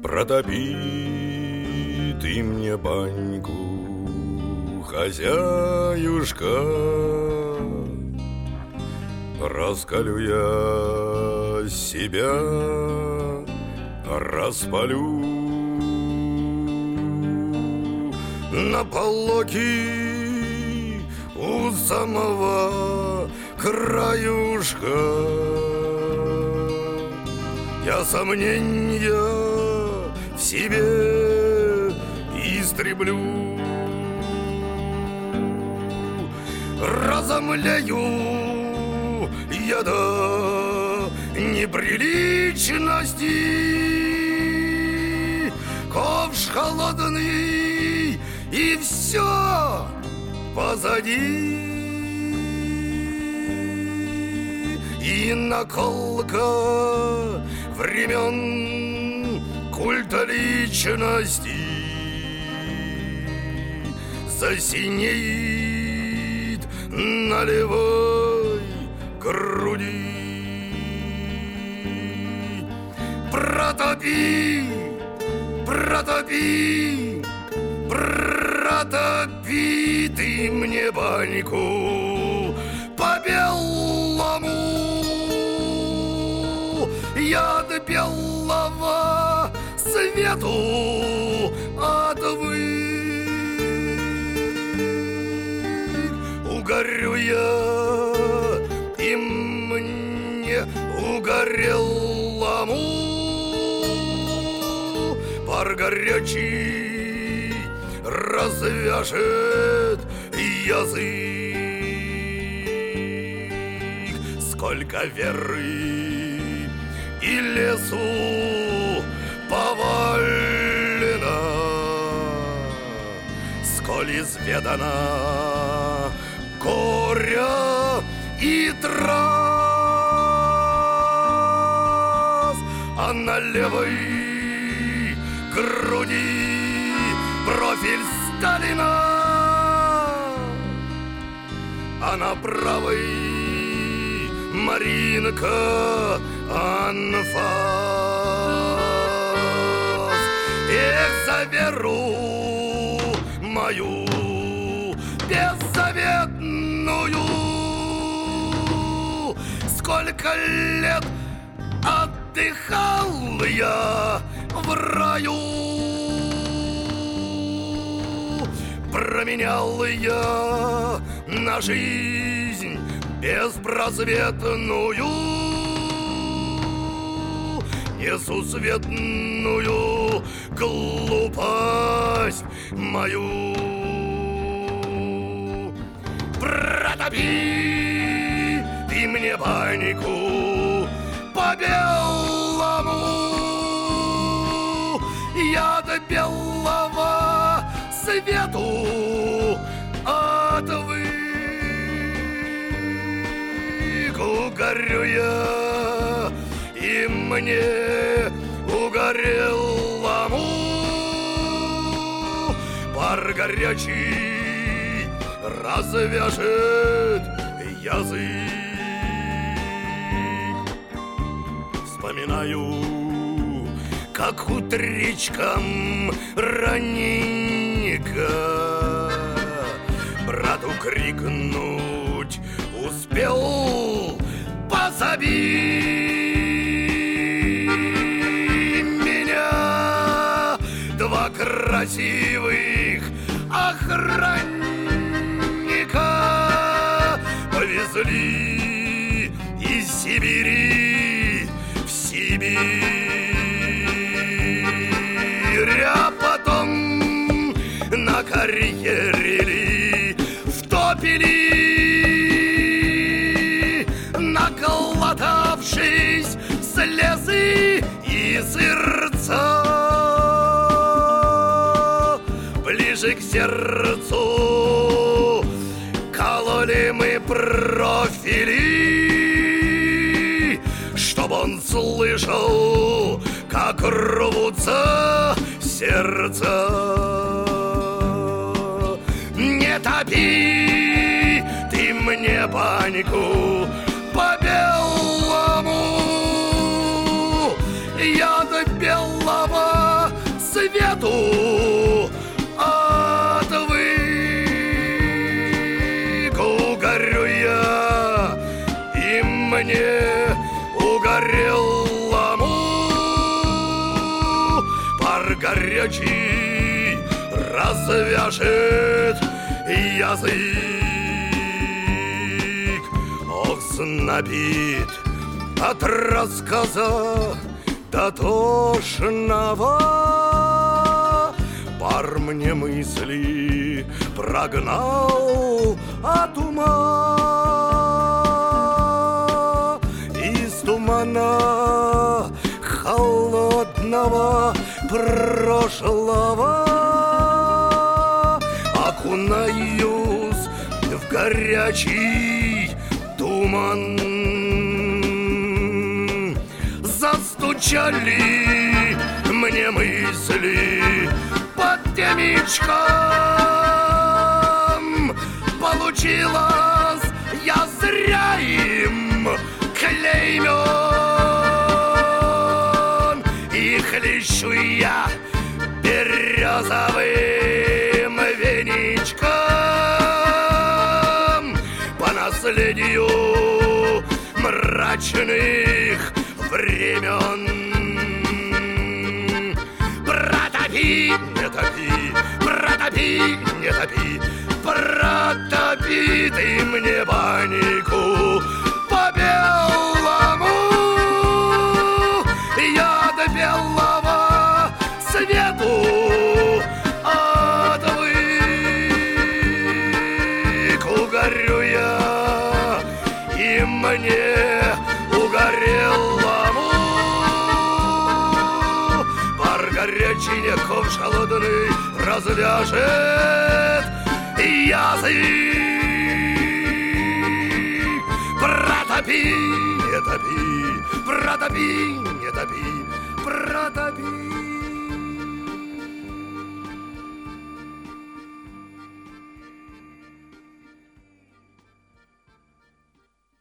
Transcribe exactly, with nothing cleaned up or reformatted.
Протопи ты мне баньку, хозяюшка, раскалю я себя, распалю на полоки у самого краюшка. Я сомнения в себе истреблю, разомлею я до неприличности, ковш холодный и все позади. И наколка времен культа личности засинеет на левой груди. Протопи, протопи, протопи ты мне баньку по белому. Я до белого свету отвык. Угорю я, и мне угорелому пар горячий развяжет язык. Сколько веры и лесу повалено, сколь изведано горя и трав, а на левой груди профиль Сталина, а на правой Маринка анфас. Эх, за веру мою беззаветную, сколько лет отдыхал я в раю, променял я на жизнь беспросветную, несусветную глупость мою. Протопи ты мне баньку по белому, я до белого свету отвык. Угорю я, и мне угорелому пар горячий развяжет язык. Вспоминаю, как утречком раненько брату крикнуть успел: позови меня. Два красивых охранника повезли из Сибири в Сибирь, а потом на карьере втопили, наглотавшись слезы и сырца. Ближе к сердцу кололи мы профили, чтоб он слышал, как рвутся сердца. Не топи ты мне баньку по белому, я до белого свету отвык. Угорю я, и мне угорелому пар горячий развяжет язык. Ох, знобит от рассказа дотошного, пар мне мысли прогнал от ума. Из тумана холодного прошлого окунаюсь в горячий туман. Застучали мне мысли под темечком. Получилось, я зря им клеймен. И хлещу я березовым веничком по наследию мрачных времен. Протопи, не топи, протопи, не топи, протопи ты мне баньку по белому. Я до белого свету отвык. Угорю я, и мне угорелому пар горячий не ковш холодный развяжет язык. Протопи, не топи, протопи, не топи, протопи.